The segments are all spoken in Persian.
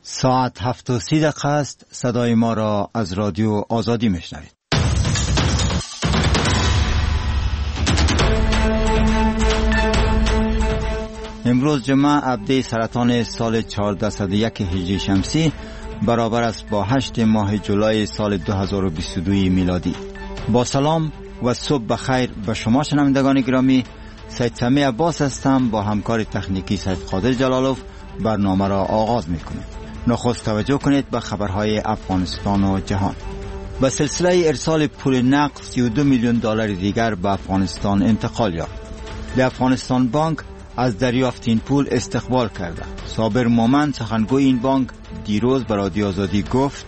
ساعت 7:30 است. صدای ما را از رادیو آزادی میشنوید. امروز جمعه عبده سرطان سال 1401 هجری شمسی برابر است با 8 ماه جولای سال 2022 میلادی. با سلام و صبح بخیر به شما شنوندگان گرامی. سید سمی عباس هستم. با همکار تکنیکی سید قادر جلالوف برنامه را آغاز میکنیم. نخست توجه کنید به خبرهای افغانستان و جهان. به سلسله ارسال پول نقد 32 میلیون دلار دیگر به افغانستان انتقال یافت. در افغانستان بانک از دریافت این پول استقبال کرده. صابر مومن سخنگوی این بانک دیروز به رادیو آزادی گفت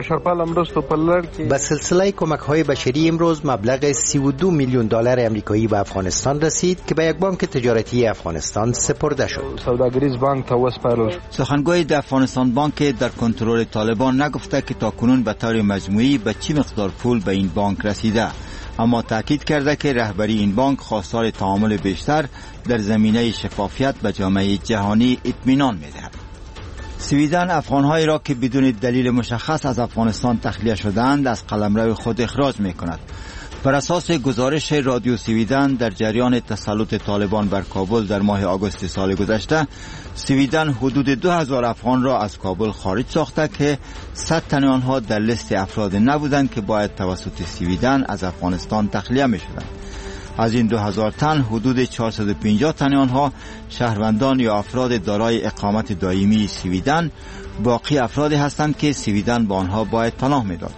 به سلسله کمک‌های بشری امروز مبلغ 32 میلیون دلار آمریکایی به افغانستان رسید که به یک بانک تجارتی افغانستان سپرده شد. سخنگوی در افغانستان بانک در کنترل طالبان نگفته که تاکنون به طور مجموعی به چه مقدار پول به این بانک رسیده، اما تاکید کرده که رهبری این بانک خواستار تعامل بیشتر در زمینه شفافیت به جامعه جهانی اطمینان می‌دهد. سویدن افغان‌هایی را که بدون دلیل مشخص از افغانستان تخلیه شدند از قلمرو خود اخراج می‌کند. بر اساس گزارش رادیو سویدن در جریان تسلط طالبان بر کابل در ماه آگوست سال گذشته، سویدن حدود 2000 افغان را از کابل خارج ساخته که 100 تن آنها در لیست افراد نبودند که باید توسط سویدن از افغانستان تخلیه می‌شدند. از این 2000 تن حدود 450 تن آنها شهروندان یا افراد دارای اقامت دائمی سویدن، باقی افرادی هستند که سویدن با آنها باید پناه می‌داد.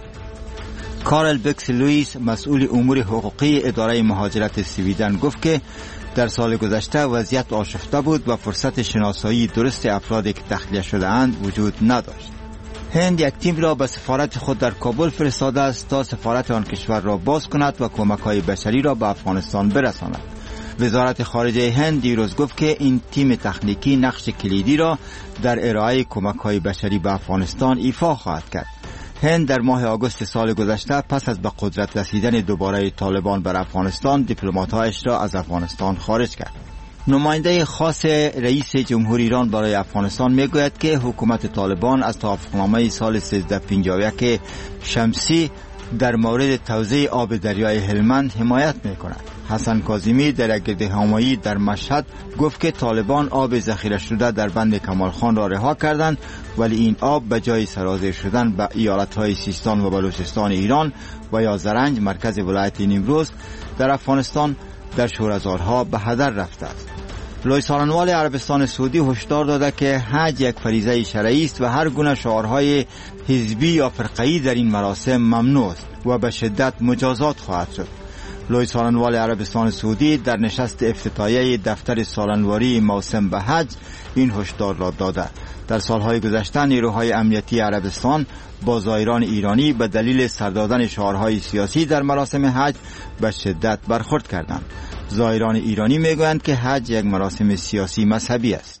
کارل بکس لوئیس مسئول امور حقوقی اداره مهاجرت سویدن گفت که در سال گذشته وضعیت آشفته بود و فرصت شناسایی درست افرادی که تخلیه شده اند وجود نداشت. هند یک تیم را به سفارت خود در کابل فرستاده است تا سفارت آن کشور را باز کند و کمک‌های بشری را به افغانستان برساند. وزارت خارجه هند دیروز گفت که این تیم تکنیکی نقش کلیدی را در ارائه کمک‌های بشری به افغانستان ایفا خواهد کرد. هند در ماه آگوست سال گذشته پس از به قدرت رسیدن دوباره طالبان بر افغانستان دیپلمات‌هایش را از افغانستان خارج کرد. نماینده خاص رئیس جمهور ایران برای افغانستان میگوید که حکومت طالبان از توافقنامه سال 1351 شمسی در مورد توزیع آب دریای هلمند حمایت میکند. حسن کاظمی در گردهمایی در مشهد گفت که طالبان آب ذخیره شده در بند کمال خان را رها کردند، ولی این آب به جای سرازیر شدن به ایالت‌های سیستان و بلوچستان ایران و یا زرنج مرکز ولایت نیمروز در افغانستان در شوره‌زارها به هدر رفته است. لوی سالنوال عربستان سعودی هشدار داده که حج یک فریضه شرعی است و هر گونه شعارهای حزبی یا فرقه‌ای در این مراسم ممنوع است و به شدت مجازات خواهد شد. لوی سالنوال عربستان سعودی در نشست افتتاحیه دفتر سالنواری موسم به حج این هشدار را داده. در سالهای گذشته نیروهای امنیتی عربستان با زائران ایرانی به دلیل سر دادن شعارهای سیاسی در مراسم حج به شدت برخورد کردند. زائران ایرانی میگویند که حج یک مراسم سیاسی مذهبی است.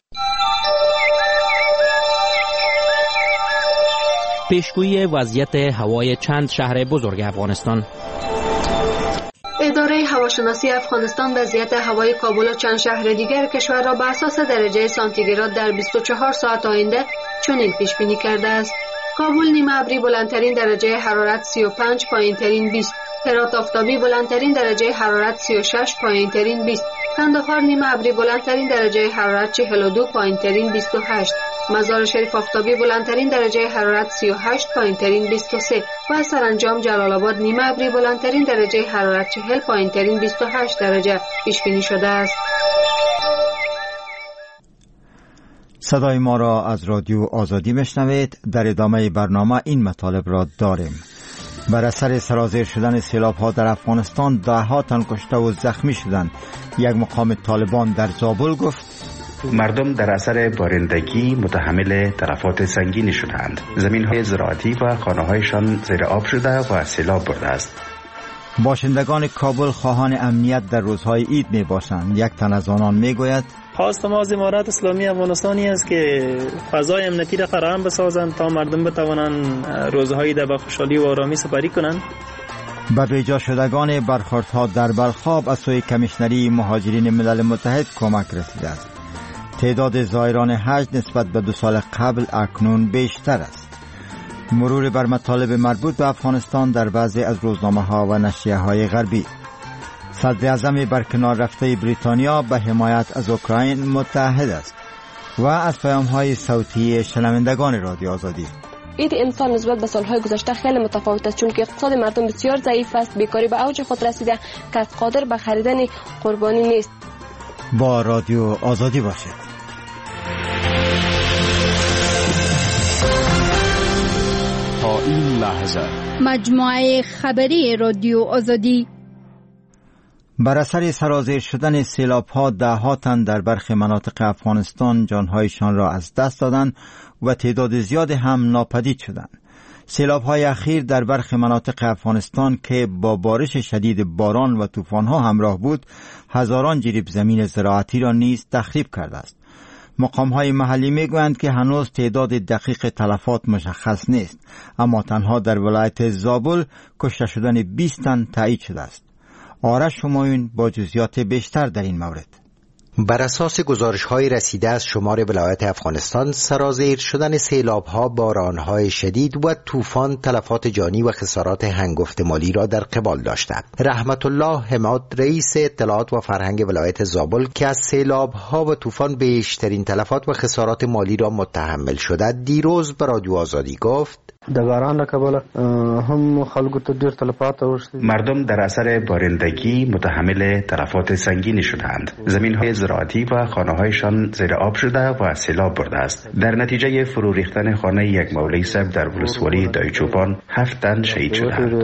پیشگویی وضعیت هوای چند شهر بزرگ افغانستان. اداره هواشناسی افغانستان وضعیت هوای کابل و چند شهر دیگر کشور را بر اساس درجه سانتیگراد در 24 ساعت آینده چنین پیش بینی کرده است: کابل نیمه ابری بلندترین درجه حرارت 35، پایینترین 20. هرات آفتابی بلندترین درجه حرارت 36، پایینترین 20. کندهار نیمه ابری بلندترین درجه حرارت 42، پایینترین 28. مزار شریف آفتابی بلندترین درجه حرارت 38، پایینترین 23 و سرانجام جلال آباد نیمه ابری بلندترین درجه حرارت 40، پایینترین 28 درجه پیش بینی شده است. صدای ما را از رادیو آزادی میشنوید. در ادامه برنامه این مطالب را داریم. بر اثر سرازیر شدن سیلاب‌ها در افغانستان 10 تن کشته و زخمی شدند. یک مقام طالبان در زابل گفت مردم در اثر بارندگی متحمل تلفات سنگینی شدند. زمین‌های زراعتی و خانه‌هایشان زیر آب شده و سیلاب برده است. باشندگان کابل خواهان امنیت در روزهای عید می باشند. یک تن از آنان می گوید خواست ما از امارات اسلامی افغانستانی است که فضای امنیتی را فراهم بسازند تا مردم بتوانند روزهای در خوشحالی و آرامی سپری کنند. به بیجا شدگان برخوردها در بلخاب از سوی کمیشنری مهاجرین ملل متحد کمک رسیده است. تعداد زائران حج نسبت به 2 سال قبل اکنون بیشتر است. مرور بر مطالب مربوط به افغانستان در بعضی از روزنامه‌ها و نشریه‌های غربی. صدر اعظم برکنار رفته بریتانیا به حمایت از اوکراین متحد است و از پیام‌های صوتی شنوندگان رادیو آزادی. اید امسال نسبت به سالهای گذشته خیلی متفاوت است، چون که اقتصاد مردم بسیار ضعیف است، بیکاری به اوج خود رسیده، کس قادر به خریدن قربانی نیست. با رادیو آزادی باشید. تا این لحظه مجموعه خبری رادیو آزادی. بر اثر سرازیر شدن سیلاب‌ها ده‌ها تن در برخی مناطق افغانستان جان‌هایشان را از دست دادند و تعداد زیاد هم ناپدید شدند. سیلاب‌های اخیر در برخی مناطق افغانستان که با بارش شدید باران و طوفان‌ها همراه بود، هزاران جریب زمین زراعتی را نیز تخریب کرده است. مقام‌های محلی می‌گویند که هنوز تعداد دقیق تلفات مشخص نیست، اما تنها در ولایت زابل کشته شدن 20 تن تایید شده است. آرش همایون با جزئیات بیشتر در این مورد. بر اساس گزارش‌های رسیده از شمار ولایات افغانستان، سرازیر شدن سیلاب‌ها، باران‌های شدید و طوفان تلفات جانی و خسارات هنگفت مالی را در قبال داشتند. رحمت الله حماد، رئیس اطلاعات و فرهنگ ولایت زابل که از سیلاب‌ها و طوفان بیشترین تلفات و خسارات مالی را متحمل شده، دیروز به رادیو آزادی گفت: مردم در اثر بارندگی متحمل تلفات سنگینی شدند. زمین‌های زراعتی و خانه‌هایشان زیر آب شده و سیلاب برده است. در نتیجه فرو ریختن خانه یک مولوی صاحب در ولسوالی دایچوپان 7 تن شهید شدند.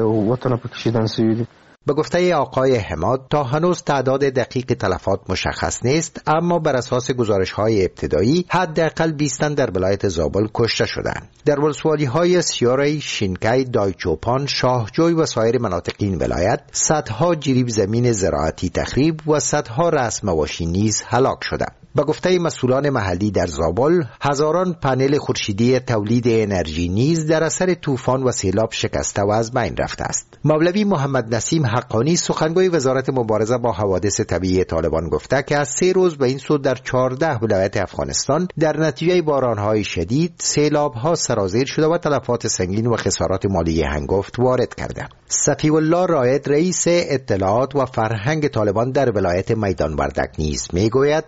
به گفته آقای حماد، تا هنوز تعداد دقیق تلفات مشخص نیست، اما بر اساس گزارش‌های ابتدایی حداقل 20 تن در ولایت زابل کشته شدند. در ولسوالی‌های سیاری، شینکی، دایچوپان، شاهجوی و سایر مناطق این ولایت صدها جریب زمین زراعتی تخریب و صدها رأس مواشی نیز هلاک شدند. به گفته مسئولان محلی در زابل، هزاران پنل خورشیدی تولید انرژی نیز در اثر طوفان و سیلاب شکسته و از بین رفته است. مولوی محمد نسیم حقانی، سخنگوی وزارت مبارزه با حوادث طبیعی طالبان، گفته که از 3 روز به این سو در 14 ولایت افغانستان در نتیجه باران‌های شدید سیلاب‌ها سرازیر شده و تلفات سنگین و خسارات مالی هنگفت وارد کرده. صفی الله رائد، رئیس اطلاعات و فرهنگ طالبان در ولایت میدان وردک نیز میگوید: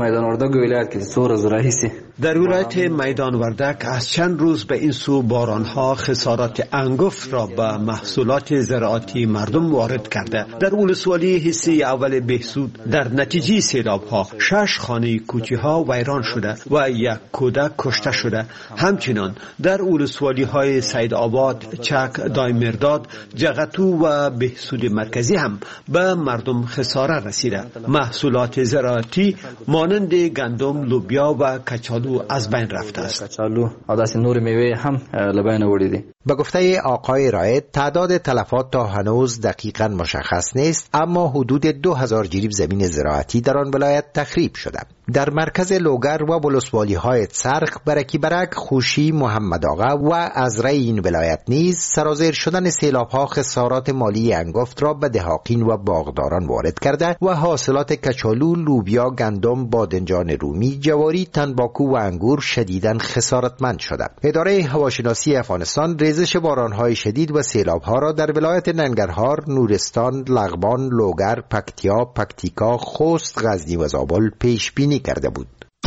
در ولایت میدان وردک از چند روز به این سو بارانها خسارات انگفت را به محصولات زراعتی مردم وارد کرده. در ولسوالی حصه اول بهسود در نتیجه سیلابها 6 خانه کوچی‌ها ویران شده و 1 کودک کشته شده. همچنین در ولسوالی های سید آباد، چک، دایمرداد، جغتو و بهسود مرکزی هم به مردم خساره رسیده. محصولات زراعتی مانند گندم، لوبیا و کچالو از بین رفته است. کچالو او داسې نور میوه هم لبین وړي دي. به گفته آقای رائد، تعداد تلفات تا هنوز دقیقاً مشخص نیست، اما حدود 2000 جریب زمین زراعتی در آن ولایت تخریب شده. در مرکز لوگر و ولسوالی های چرخ، برکی برک، خوشی، محمد آقا و ازرع این ولایت نیز سرازیر شدن سیلاب‌ها خسارات مالی انگفت را به دهاقین و باغداران وارد کرده و حاصلات کچالو، لوبیا، گندم، بادنجان رومی، جواری، تنباکو و انگور شدیداً خسارتمند شده. اداره هواشناسی افغانستان ریزش باران‌های شدید و سیلاب‌ها را در ولایت ننگرهار، نورستان، لغمان، لوگر، پکتیا، پکتیکا، خوست، غزنی و زابل پیش بینی کرده بود.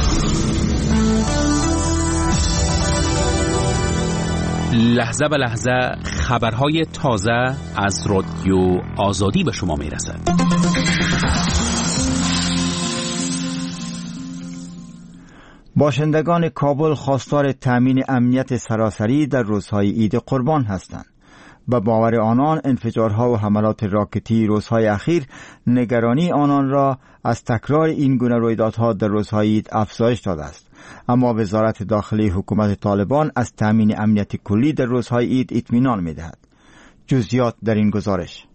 لحظه به لحظه خبرهای تازه از رادیو آزادی به شما میرسد. باشندگان کابل خواستار تامین امنیت سراسری در روزهای عید قربان هستند. به باور آنان انفجارها و حملات راکتی روزهای اخیر نگرانی آنان را از تکرار این گونه رویدادها در روزهای عید افزایش داده است. اما وزارت داخلی حکومت طالبان از تامین امنیت کلی در روزهای عید اطمینان می‌دهد. جزئیات در این گزارش.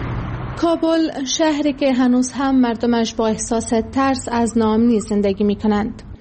کابل، شهری که هنوز هم مردمش با احساس ترس از ناامنی زندگی می کنند.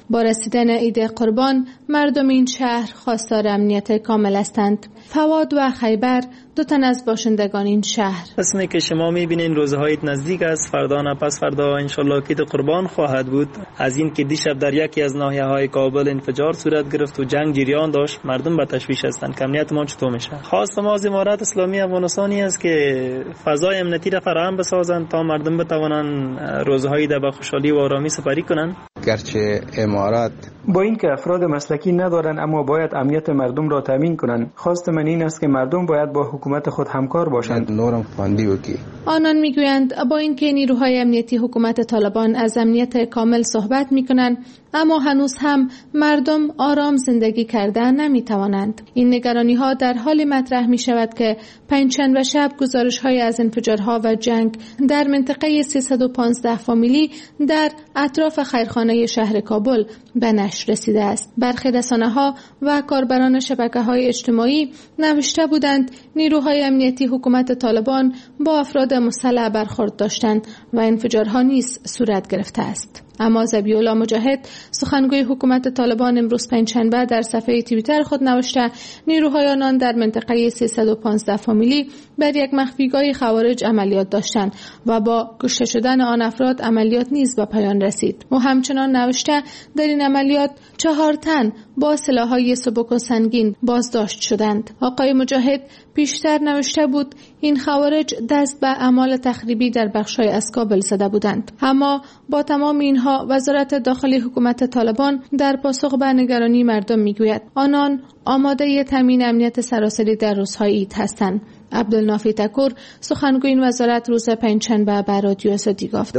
با رسیدن عید قربان مردم این شهر خواستار امنیت کامل هستند. فواد و خیبر دو تن از باشندگان این شهر. اسمی که شما میبینین روزهای نزدیک است، فردا نه پس فردا انشالله عید قربان خواهد بود. از این که دیشب در یکی از ناحیه‌های کابل انفجار صورت گرفت و جنگ جریان داشت، مردم به تشویش هستند که امنیت ما چطور میشه. خواست ما از امارات اسلامی افغانستانی است که فضای امنیتی را فراهم بسازند تا مردم بتوانند روزهای در خوشحالی و آرامی سپری کنند. گرچه امارات با اینکه افراد مسلکی ندارند اما باید امنیت مردم را تامین کنند. خواست من این است که مردم باید با حکومت خود همکار باشند. آنان میگویند با اینکه نیروهای امنیتی حکومت طالبان از امنیت کامل صحبت میکنند اما هنوز هم مردم آرام زندگی کردن نمیتوانند. این نگرانی ها در حالی مطرح می شود که پنجشنبه شب گزارش های از انفجارها و جنگ در منطقه 315 فامیلی در اطراف خیرخانه شهر کابل به نشر رسیده است. برخی رسانه‌ها و کاربران شبکه‌های اجتماعی نوشته بودند نیروهای امنیتی حکومت طالبان با افراد مسلح برخورد داشتند و انفجارها نیز صورت گرفته است. اما ذبیح‌الله مجاهد سخنگوی حکومت طالبان امروز پنجشنبه در صفحه توییتر خود نوشته نیروهای آنان در منطقه 315 فامیلی بر یک مخفیگاه خوارج عملیات داشتند و با کشته شدن آن افراد عملیات نیز به پایان رسید. او همچنان نوشته در این عملیات 4 تن با سلاح‌های سبک و سنگین بازداشت شدند. آقای مجاهد پیشتر نوشته بود این خوارج دست به اعمال تخریبی در بخش‌های از کابل زده بودند. اما با تمام اینها وزارت داخلی حکومت طالبان در پاسخ به نگرانی مردم میگوید آنان آماده تامین امنیت سراسری در روزهای عید هستند. عبدالنافی تکور سخنگوی این وزارت روز پنجشنبه به رادیو آزادی گفت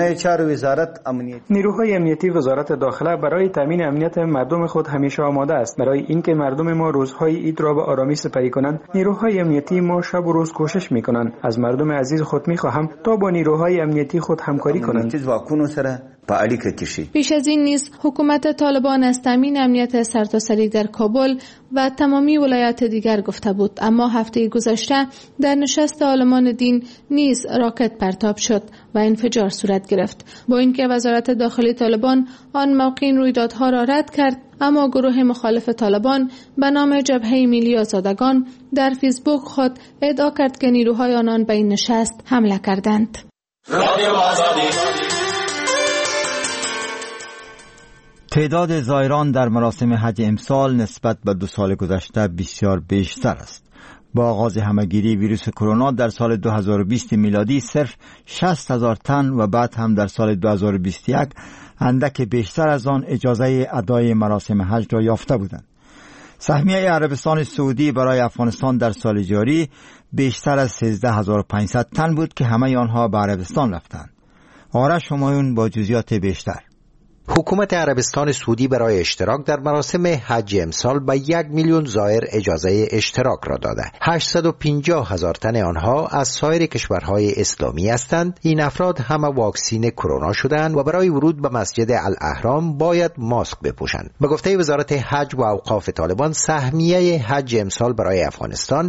نیروهای امنیتی وزارت داخله برای تامین امنیت مردم خود همیشه آماده است. برای اینکه مردم ما روزهای عید را به آرامی سپری کنند نیروهای امنیتی ما شب و روز کوشش میکنند. از مردم عزیز خود میخواهم تا با نیروهای امنیتی خود همکاری کنند. پیش از این نیز حکومت طالبان از تامین امنیت سرتاسری در کابل و تمامی ولایات دیگر گفته بود، اما هفته گذشته در نشست عالمان دین نیز راکت پرتاب شد و انفجار صورت گرفت. با اینکه وزارت داخلی طالبان آن موقع این رویدادها را رد کرد، اما گروه مخالف طالبان به نام جبهه ملی آزادگان در فیسبوک خود ادعا کرد که نیروهای آنان به این نشست حمله کردند. تعداد زائران در مراسم حج امسال نسبت به 2 سال گذشته بسیار بیشتر است. با آغاز همهگیری ویروس کرونا در سال 2020 میلادی صرف 60,000 تن و بعد هم در سال 2021 اندک بیشتر از آن اجازه ادای مراسم حج را یافته بودند. سهمیه عربستان سعودی برای افغانستان در سال جاری بیشتر از 13,500 تن بود که همه آنها به عربستان رفتند. آرش همایون با جزئیات بیشتر. حکومت عربستان سعودی برای اشتراک در مراسم حج امسال به 1,000,000 زائر اجازه اشتراک را داده. 850,000 تن آنها از سایر کشورهای اسلامی هستند. این افراد همه واکسین کرونا شدند و برای ورود به مسجد الاحرام باید ماسک بپوشند. به گفته وزارت حج و اوقاف طالبان سهمیه حج امسال برای افغانستان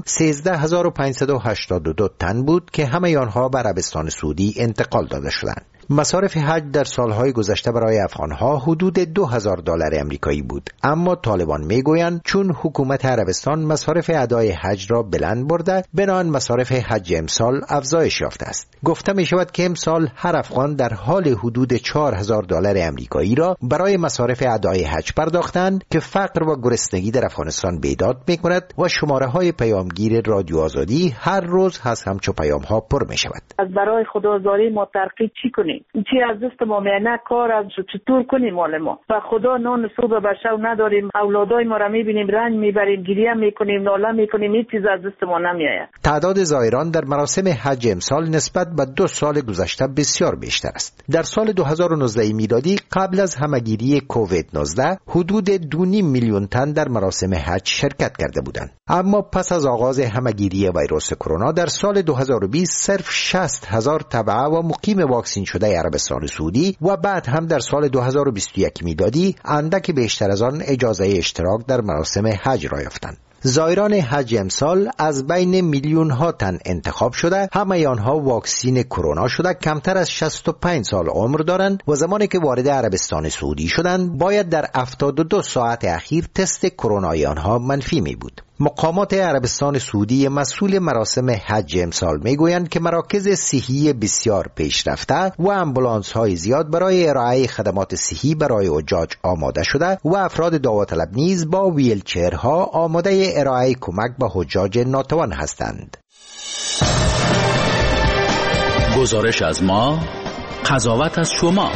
13,582 تن بود که همه آنها به عربستان سعودی انتقال داده شدند. مصارف حج در سالهای گذشته برای افغانها حدود $2,000 امریکایی بود، اما طالبان میگویند چون حکومت عربستان مصارف ادای حج را بلند برده، بنابراین مصارف حج امسال افزایش یافته است. گفته می شود که امسال هر افغان در حال حدود $4,000 امریکایی را برای مصارف ادای حج پرداختند که فقر و گرسنگی در افغانستان بیداد می کند و شماره های پیامگیر رادیو آزادی هر روز از همچو پیام ها پر می شود. از برای خدازاری ما ترقی چی کنیم؟ چی از دست ما میانه کار از چطور کنیم؟ مال ما و خدا نان صبح به شب نداریم، اولادای ما را میبینیم رنج میبریم، گریه میکنیم، ناله میکنیم، هیچ چیز از دست ما نمیآید. تعداد زائران در مراسم حج امسال نسبت به 2 سال گذشته بسیار بیشتر است. در سال 2019 میلادی قبل از همهگیری کووید 19 حدود 2.5 میلیون تن در مراسم حج شرکت کرده بودند، اما پس از آغاز همهگیری ویروس کرونا در سال 2020 صرف 60,000 تبع و مقیم واکسین شده عربستان سعودی و بعد هم در سال 2021 میلادی اندک بیشتر از آن اجازه اشتراک در مراسم حج را یافتند. زائران حج امسال از بین میلیون ها تن انتخاب شده، همه آنها واکسین کرونا شده، کمتر از 65 سال عمر دارند و زمانی که وارد عربستان سعودی شدند باید در 72 ساعت اخیر تست کرونای آنها منفی می بود. مقامات عربستان سعودی مسئول مراسم حج امسال میگویند که مراکز صحی بسیار پیشرفته و آمبولانس های زیاد برای ارائه خدمات صحی برای حجاج آماده شده و افراد داوطلب نیز با ویلچرها آماده ارائه کمک به حجاج ناتوان هستند. گزارش از ما، قضاوت از شما.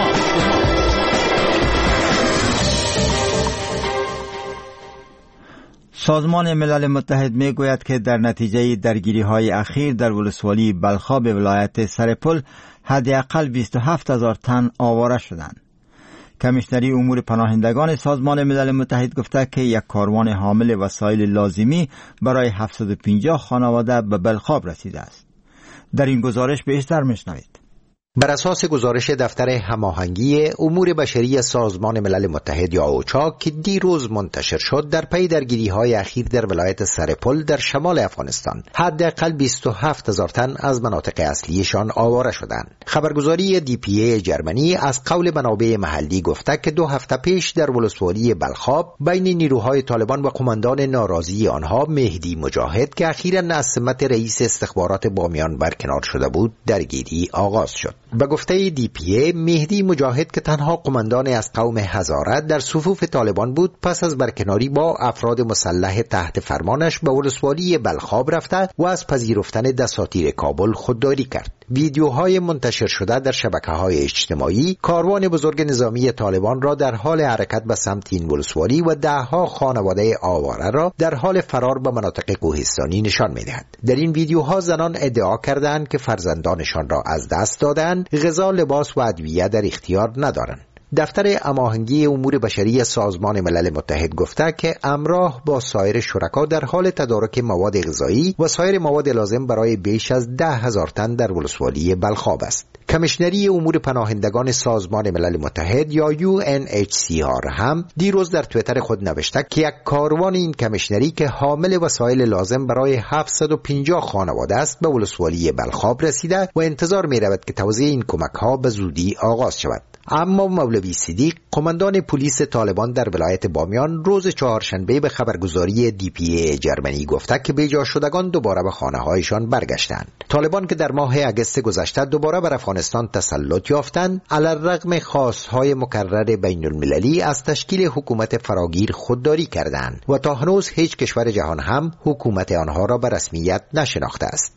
سازمان ملل متحد می گوید که در نتیجه درگیری های اخیر در ولسوالی بلخاب ولایت سرپل حداقل 27,000 تن آواره شدند. کمیشنری امور پناهندگان سازمان ملل متحد گفته که یک کاروان حامل وسایل لازمی برای 750 خانواده به بلخاب رسیده است. در این گزارش بیشتر میشنوید. بر اساس گزارش دفتر هماهنگی امور بشری سازمان ملل متحد یا اوچا که دیروز منتشر شد، در پی درگیری‌های اخیر در ولایت سرپل در شمال افغانستان حداقل 27,000 تن از مناطق اصلیشان آواره شدند. خبرگزاری DPA جرمنی از قول منابع محلی گفته که 2 هفته پیش در ولسوالی بلخاب بین نیروهای طالبان و قماندان ناراضی آنها مهدی مجاهد که اخیراً از سمت رئیس استخبارات بامیان برکنار شده بود درگیری آغاز شد. به گفته DPA مهدی مجاهد که تنها قماندان از قوم هزاره در صفوف طالبان بود، پس از برکناری با افراد مسلح تحت فرمانش به ولسوالی بلخاب رفته و از پذیرفتن دساتیر کابل خودداری کرد. ویدیوهای منتشر شده در شبکه‌های اجتماعی کاروان بزرگ نظامی طالبان را در حال حرکت به سمت این ولسوالی و دهها خانواده آواره را در حال فرار به مناطق کوهستانی نشان می‌دهد. در این ویدیوها زنان ادعا کردند که فرزندانشان را از دست دادند، غذا، لباس و ادویه در اختیار ندارند. دفتر هماهنگی امور بشری سازمان ملل متحد گفته که همراه با سایر شرکا در حال تدارک مواد غذایی و سایر مواد لازم برای بیش از 10,000 تن در ولسوالی بلخاب است. کمیشنری امور پناهندگان سازمان ملل متحد یا UNHCR هم دیروز در توییتر خود نوشته که یک کاروان این کمیشنری که حامل وسایل لازم برای 750 خانواده است به ولسوالی بلخاب رسیده و انتظار می رود که توزیع این کمک ها به زودی آغاز شود. اما مولوی صدیق قماندان پلیس طالبان در ولایت بامیان روز چهارشنبه به خبرگزاری DPA جرمنی گفته که بیجا شدگان دوباره به خانه هایشان برگشتند. طالبان که در ماه اگست گذشته دوباره بر افغانستان تسلط یافتند، علیرغم خواستهای مکرر بین المللی از تشکیل حکومت فراگیر خودداری کردند و تا هنوز هیچ کشور جهان هم حکومت آنها را به رسمیت نشناخته است.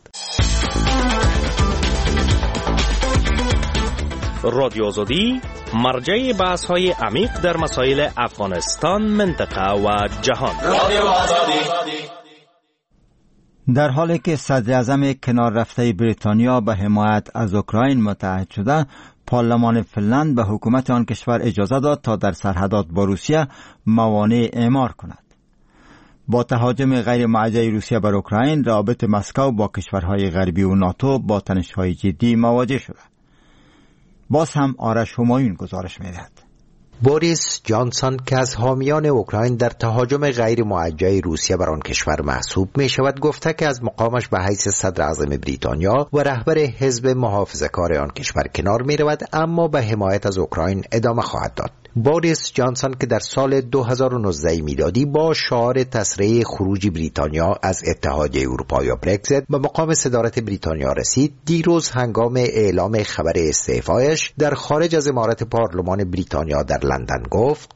رادیو آزادی مرجع بحث‌های عمیق در مسائل افغانستان، منطقه و جهان. رادیو آزادی. در حالی که صدر اعظم کنار رفته بریتانیا به حمایت از اوکراین متحد شده، پارلمان فنلند به حکومت آن کشور اجازه داد تا در سرحدات با روسیه موانع اعمار کند. با تهاجم غیر موجه روسیه بر اوکراین، روابط مسکو با کشورهای غربی و ناتو با تنش‌های جدی مواجه شده. باز هم آرش همایون گزارش می‌دهد. بوریس جانسون که از حامیان اوکراین در تهاجم غیر موجه روسیه بر آن کشور محسوب می شود، گفته که از مقامش به حیث صدر اعظم بریتانیا و رهبر حزب محافظه‌کار آن کشور کنار می رود، اما به حمایت از اوکراین ادامه خواهد داد. بوریس جانسون که در سال 2019 میلادی با شعار تسریع خروج بریتانیا از اتحادیه اروپا یا برگزیت به مقام صدارت بریتانیا رسید، دیروز هنگام اعلام خبر استعفایش در خارج از عمارت پارلمان بریتانیا در لندن گفت: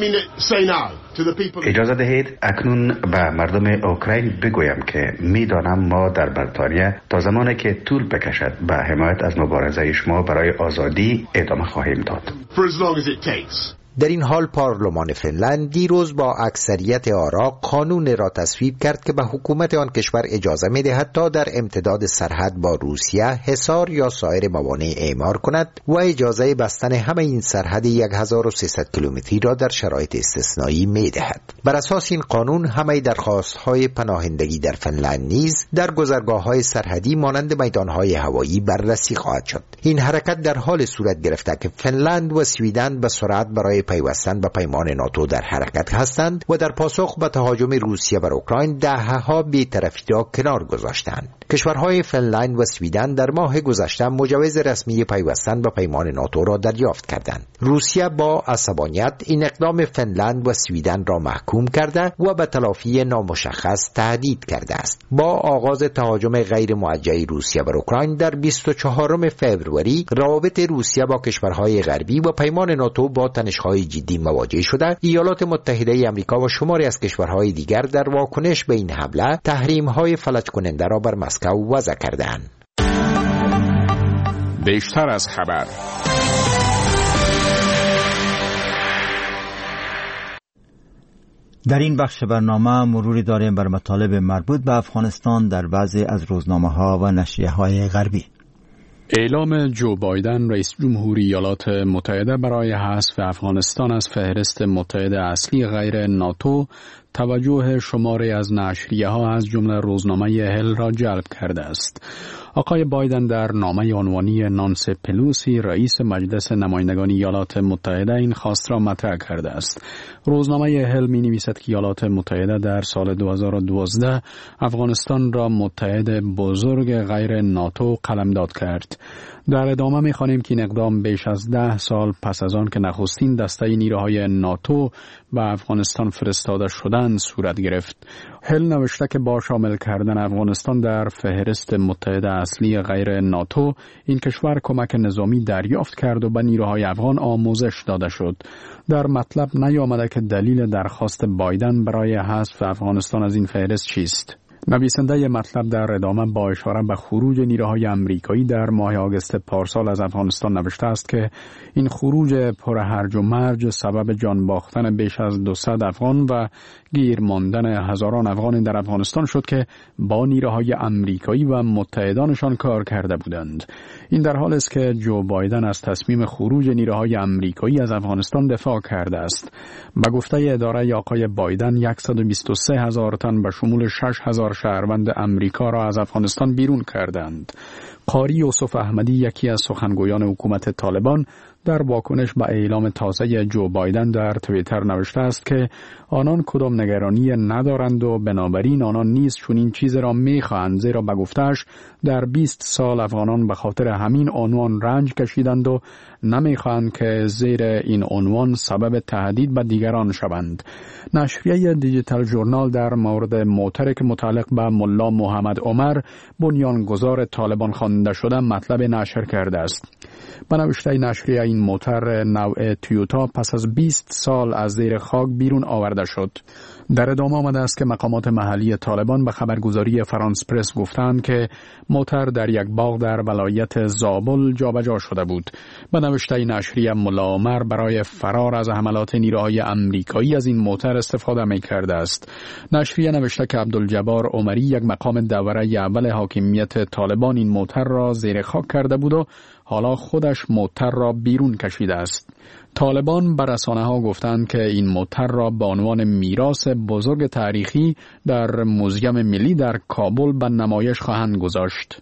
اجازه دهید اکنون به مردم اوکراین بگویم که میدانم ما در بریتانیا تا زمانی که طول بکشد به حمایت از مبارزه شما برای آزادی ادامه خواهیم داد. در این حال پارلمان فنلند دیروز با اکثریت آرا قانون را تصویب کرد که به حکومت آن کشور اجازه می‌دهد تا در امتداد سرحد با روسیه حصار یا سایر موانع اعمار کند و اجازه بستن همه این سرحد 1300 کیلومتری را در شرایط استثنایی می‌دهد. بر اساس این قانون همه درخواست‌های پناهندگی در فنلند نیز در گذرگاه‌های سرحدی مانند میدان‌های هوایی بررسی خواهد شد. این حرکت در حال صورت گرفته که فنلند و سویدن به سرعت برای پیوستن به پیمان ناتو در حرکت هستند و در پاسخ به تهاجم روسیه بر اوکراین دهه‌ها بی‌طرفی را کنار گذاشتند. کشورهای فنلند و سویدن در ماه گذشته مجوز رسمی پیوستن به پیمان ناتو را دریافت کردند. روسیه با عصبانیت این اقدام فنلند و سویدن را محکوم کرده و به تلافی نامشخص تهدید کرده است. با آغاز تهاجم غیر موجه روسیه بر اوکراین در 24 فوریه روابط روسیه با کشورهای غربی و پیمان ناتو با تنش‌های جدی مواجه شده. ایالات متحده آمریکا و شماری از کشورهای دیگر در واکنش به این حمله تحریم‌های فلج کننده را بر مسکو وضع کردند. بیشتر از خبر. در این بخش برنامه مروری داریم بر مطالب مربوط به افغانستان در بعضی از روزنامه‌ها و نشریه‌های غربی. اعلام جو بایدن رئیس جمهوری ایالات متحده برای حذف افغانستان از فهرست متحد اصلی غیر ناتو توجه شماری از نشریه‌ها از جمله روزنامه هل را جلب کرده است. آقای بایدن در نامه عنوانی نانسی پلوسی رئیس مجلس نمایندگان ایالات متحده این خواست را مطرح کرده است. روزنامه هل می نویسد که ایالات متحده در سال 2012 افغانستان را متحد بزرگ غیر ناتو قلمداد کرد. در ادامه می خوانیم که این اقدام بیش از 10 سال پس از آن که نخستین دسته نیروهای ناتو به افغانستان فرستاده شدند صورت گرفت. هل نوشته که با شامل کردن افغانستان در فهرست متحد اصلی غیر ناتو این کشور کمک نظامی دریافت کرد و به نیروهای افغان آموزش داده شد. در مطلب نیامده که دلیل درخواست بایدن برای حذف افغانستان از این فهرست چیست. نویسنده مطلب در ادامه با اشاره به خروج نیروهای آمریکایی در ماه آگوست پارسال از افغانستان نوشته است که این خروج پر هرج و مرج سبب جان باختن بیش از 200 افغان و گیر ماندن هزاران افغان در افغانستان شد که با نیروهای آمریکایی و متحدانشان کار کرده بودند. این در حالی است که جو بایدن از تصمیم خروج نیروهای آمریکایی از افغانستان دفاع کرده است. به گفته اداره آقای بایدن 123,000 تن به شمول 6,000 شهروند امریکا را از افغانستان بیرون کردند. قاری یوسف احمدی یکی از سخنگویان حکومت طالبان در واکنش به اعلام تازه جو بایدن در توییتر نوشته است که آنان کدام نگرانی ندارند و بنابراین آنان نیز چنین چیز را می‌خواهند، زیرا به گفته‌اش در 20 سال افغانان به خاطر همین عنوان رنج کشیدند و نمی‌خواهند که زیر این عنوان سبب تهدید به دیگران شوند. نشریه دیجیتال ژورنال در مورد موتری که متعلق به ملا محمد عمر بنیانگذار طالبان خوانده شده مطلب نشر کرده است. به نوشته نشریه این موتر نوع تویوتا پس از 20 سال از زیر خاک بیرون آورده شد. در ادامه آمده است که مقامات محلی طالبان به خبرگزاری فرانس پرس گفتند که موتر در یک باغ در ولایت زابل جابجا شده بود. به نوشته نشریه ملا عمر برای فرار از حملات نیروهای آمریکایی از این موتر استفاده می کرده است. نشریه نوشته که عبدالجبار عمری یک مقام دوره اول حاکمیت طالبان این موتر را زیر خاک کرده بود و حالا خودش موتر را بیرون کشیده است. طالبان بر رسانه‌ها گفتند که این موتر را به عنوان میراث بزرگ تاریخی در موزیم ملی در کابل به نمایش خواهند گذاشت.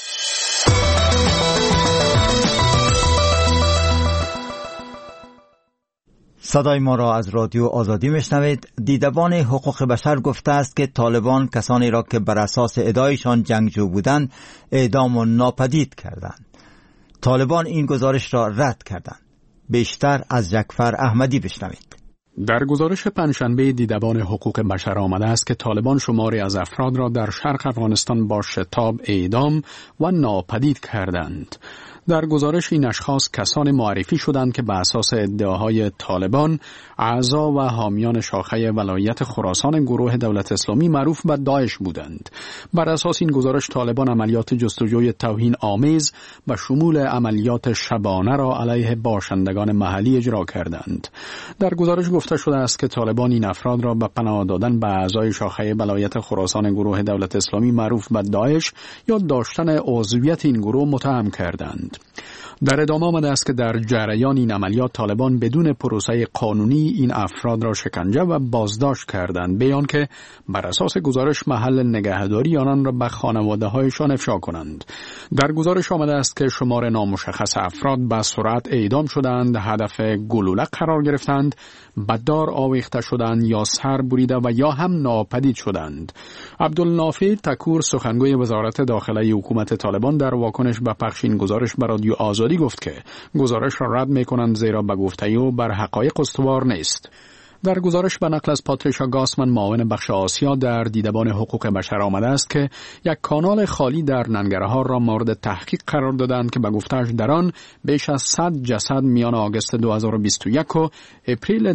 صدای ما را از رادیو آزادی میشنوید. دیدبان حقوق بشر گفته است که طالبان کسانی را که بر اساس ادعایشان جنگجو بودند اعدام و ناپدید کردند. طالبان این گزارش را رد کردند. بیشتر از جعفر احمدی بشنوید. در گزارش پنجشنبه دیدبان حقوق بشر آمده است که طالبان شماری از افراد را در شرق افغانستان با شتاب اعدام و ناپدید کردند. در گزارش این اشخاص کسان معرفی شدند که به اساس ادعاهای طالبان اعضا و حامیان شاخه ولایت خراسان گروه دولت اسلامی معروف به داعش بودند. بر اساس این گزارش طالبان عملیات جستجوی توهین آمیز و شمول عملیات شبانه را علیه باشندگان محلی اجرا کردند. در گزارش گفته شده است که طالبان این افراد را به پناه دادن به اعضای شاخه ولایت خراسان گروه دولت اسلامی معروف به داعش یا داشتن عضویت این گروه متهم کردند. در ادامه آمده است که در جریان این عملیات طالبان بدون پروسه قانونی این افراد را شکنجه و بازداشت کردند، بیان که بر اساس گزارش محل نگهداری آنان را به خانواده‌هایشان افشا کنند. در گزارش آمده است که شمار نامشخص افراد به سرعت اعدام شدند، هدف گلوله قرار گرفتند، به دار آویخته شدند یا سر بریده و یا هم ناپدید شدند. عبدالنافع تکور سخنگوی وزارت داخله حکومت طالبان در واکنش به پخش این گزارش به رادیو آزادی گفت که گزارش را رد می‌کنند زیرا به گفته او بر حقایق استوار نیست. در گزارش به نقل از پاتریشا گاسمن معاون بخش آسیا در دیدبان حقوق بشر آمده است که یک کانال خالی در ننگرهار را مورد تحقیق قرار دادند که به گفته‌اش در آن بیش از 100 جسد میان آگوست 2021 و اپریل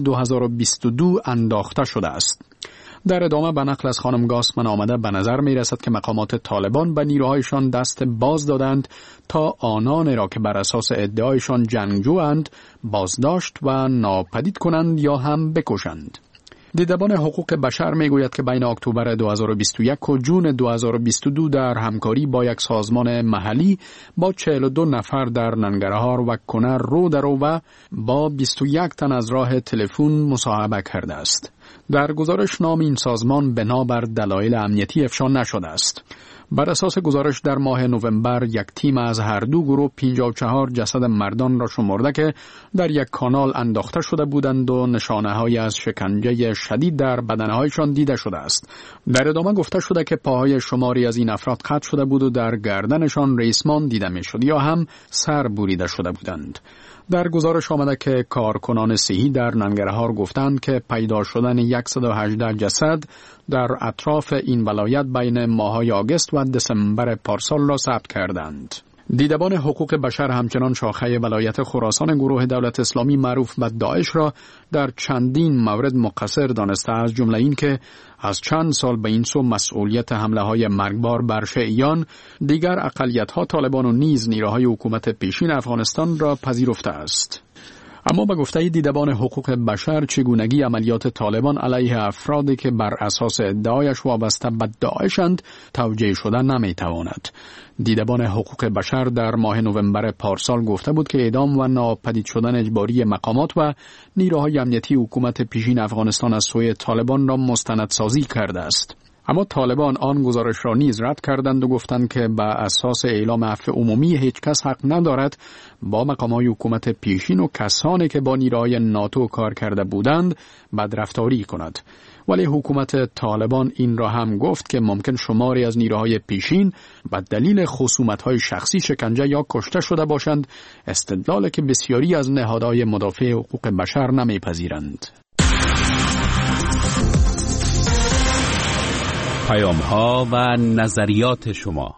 2022 انداخته شده است. در ادامه به نقل از خانم گاسمن آمده به نظر می رسد که مقامات طالبان به نیروهایشان دست باز دادند تا آنان را که بر اساس ادعایشان جنگجویند بازداشت و ناپدید کنند یا هم بکشند. دیدبان حقوق بشر می گوید که بین اکتبر 2021 و جون 2022 در همکاری با یک سازمان محلی با 42 نفر در ننگرهار و کنر رو در رو و با 21 تن از راه تلفن مصاحبه کرده است. در گزارش نام این سازمان بنابر دلایل امنیتی افشا نشده است. بر اساس گزارش در ماه نوامبر یک تیم از هر دو گروه 54 جسد مردان را شمرده که در یک کانال انداخته شده بودند و نشانه‌هایی از شکنجه شدید در بدنهایشان دیده شده است. در ادامه گفته شده که پاهای شماری از این افراد قطع شده بود و در گردنشان ریسمان دیده می‌شد یا هم سر بریده شده بودند. در گزارش آمده که کارکنان صحی در ننگرهار گفتند که پیدا شدن 118 جسد در اطراف این ولایت بین ماه‌های آگوست و دسامبر پارسال را ثبت کردند. دیدبان حقوق بشر همچنان شاخه ولایت خراسان گروه دولت اسلامی معروف به داعش را در چندین مورد مقصر دانسته، از جمله این که از چند سال به این سو مسئولیت حمله‌های مرگبار بر شیعیان، دیگر اقلیت‌ها طالبان و نیز نیروهای حکومت پیشین افغانستان را پذیرفته است. اما به گفته دیدبان حقوق بشر چگونگی عملیات طالبان علیه افرادی که بر اساس ادعایش وابسته به داعشند توجیه شده نمیتواند. دیدبان حقوق بشر در ماه نوامبر پارسال گفته بود که اعدام و ناپدید شدن اجباری مقامات و نیروهای امنیتی حکومت پیشین افغانستان از سوی طالبان را مستندسازی کرده است. اما طالبان آن گزارش را نیز رد کردند و گفتند که به اساس اعلام عفو عمومی هیچ کس حق ندارد با مقامات حکومت پیشین و کسانی که با نیروهای ناتو کار کرده بودند بدرفتاری کند. ولی حکومت طالبان این را هم گفت که ممکن شماری از نیروهای پیشین به دلیل خصومت‌های شخصی شکنجه یا کشته شده باشند، استدلالی که بسیاری از نهادهای مدافع حقوق بشر نمیپذیرند. پیام‌ها و نظریات شما.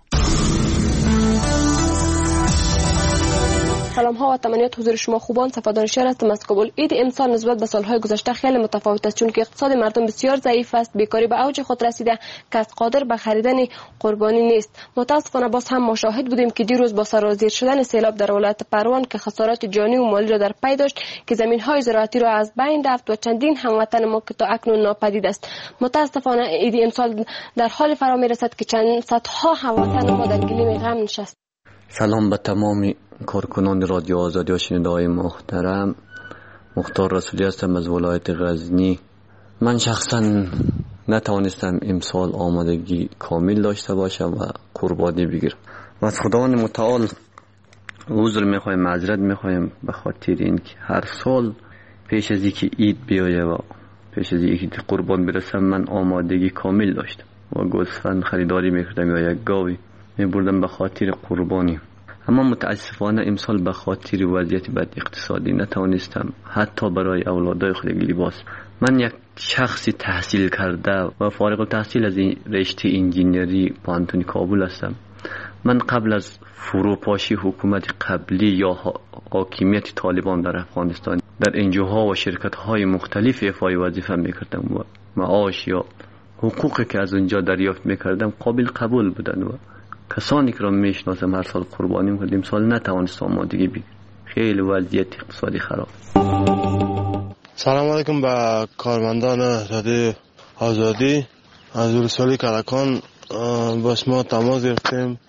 سلام ها و تمنیات حضور شما خوبان. صفادان شهر هستم از کابل. عید امسال نسبت به سالهای گذشته خیلی متفاوت است، چون که اقتصاد مردم بسیار ضعیف است، بیکاری به اوج خود رسیده، کس قادر به خریدن قربانی نیست. متاسفانه باز هم ما شاهد بودیم که دیروز با سرازیر شدن سیلاب در ولایت پروان که خسارات جانی و مالی را در پی داشت که زمین‌های زراعتی را از بین رفت و چندین هموطن ما که تا اکنون ناپدید است. متاسفانه عید امسال در حال فرا میرسد که چند صدها هموطن ما در گلیم غم نشست. سلام به تمام کارکنان رادیو آزادی و شنونده‌های محترم. مختار رسولی هستم از ولایت غزنی. من شخصا نتوانستم امسال آمادگی کامل داشته باشم و قربانی بگیرم و از خداوند متعال عذر میخوایم، معذرت میخوایم به خاطر اینکه هر سال پیش از اینکه عید بیایه و پیش از اینکه قربان برسم من آمادگی کامل داشتم و گوسفند خریداری میکردم یا یک گاوی میبردم به خاطر قربانی. اما متاسفانه امسال به خاطر وضعیت بد اقتصادی نتوانستم حتی برای اولادای خود لباس. من یک شخصی تحصیل کرده و فارغ التحصیل از رشته انجینری پانتون کابل هستم. من قبل از فروپاشی حکومت قبلی یا حاکمیت طالبان در افغانستان در انجوها و شرکت‌های مختلف ایفای وظیفه میکردم و معاش یا حقوقی که از اونجا دریافت میکردم قابل قبول بودن و کسانی که را میشناسم هر سال قربانی میکردم. امسال نتوانستم آمادگی بگیرم، خیلی وضعیت اقتصادی خراب. سلام علیکم به کارمندان رادیو آزادی. از رسولی کلکان باش ما تماس گرفتیم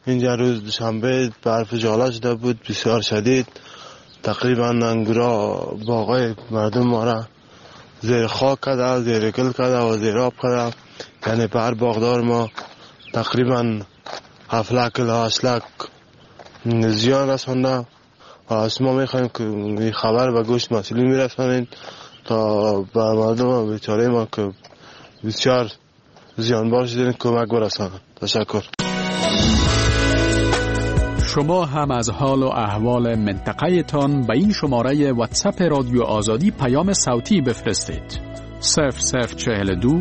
اینجا روز دوشنبه برف جاله شده بود بسیار شدید. تقریبا انگورا باغای مردم ما را زیر خاک کرده، زیر گل کرده و زیر آب کرده. یعنی بر باغدار ما تقریبا 7 لک تا 8 لک زیان رسانده و از ما میخوایم که این خبر به گوش مسئولین میرسانید تا به مردم بیچاره ما که بسیار زیانبار شدین کمک برسانند. تشکر. شما هم از حال و احوال منطقه تان به این شماره واتساپ رادیو آزادی پیام صوتی بفرستید. 0042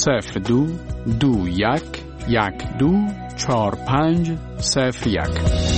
02 21 12 45 01.